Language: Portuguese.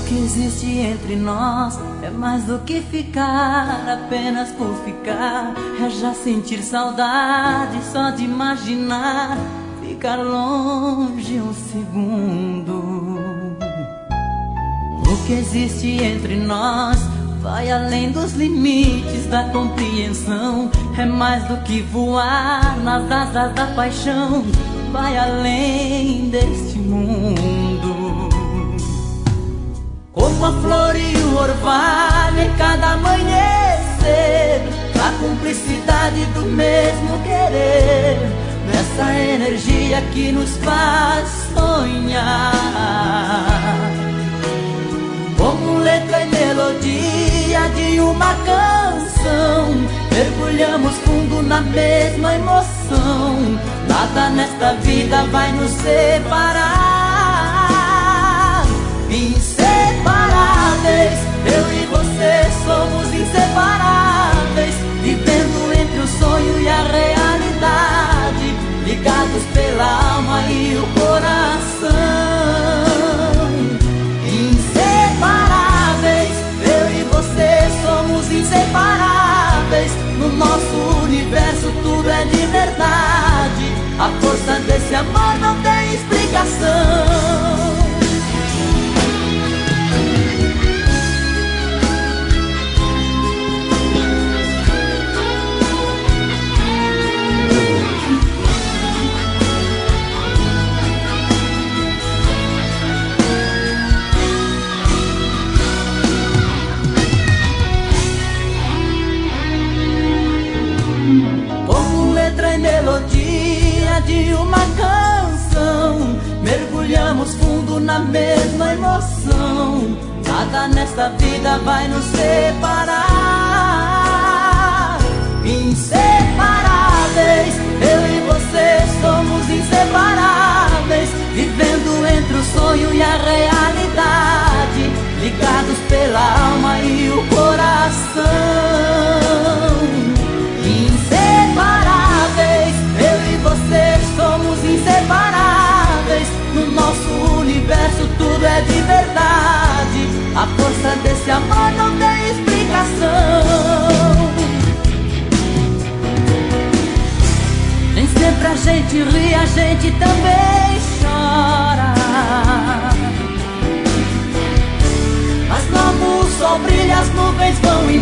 que existe entre nós é mais do que ficar apenas por ficar. É já sentir saudade só de imaginar ficar longe um segundo. O que existe entre nós vai além dos limites da compreensão. É mais do que voar nas asas da paixão. Vai além deste mundo. Como a flor e o orvalho em cada amanhecer, a cumplicidade do mesmo querer, nessa energia que nos faz sonhar. Como letra e melodia de uma canção, mergulhamos fundo na mesma emoção. Nada nesta vida vai nos separar. Inseparáveis, eu e você somos inseparáveis, vivendo entre o sonho e a realidade, ligados pela alma e o coração. Inseparáveis, eu e você somos inseparáveis. No nosso universo tudo é de verdade. A força desse amor não tem explicação. Melodia de uma canção, mergulhamos fundo na mesma emoção. Nada nesta vida vai nos separar. Inseparáveis, eu e você somos inseparáveis, vivendo entre o sonho e a realidade, ligados pela alma e o coração. Inseparáveis, eu e você somos inseparáveis. No nosso universo tudo é de verdade. A força desse amor não tem explicação. Nem sempre a gente ri, a gente também chora. Mas como o sol brilha, as nuvens vão embora.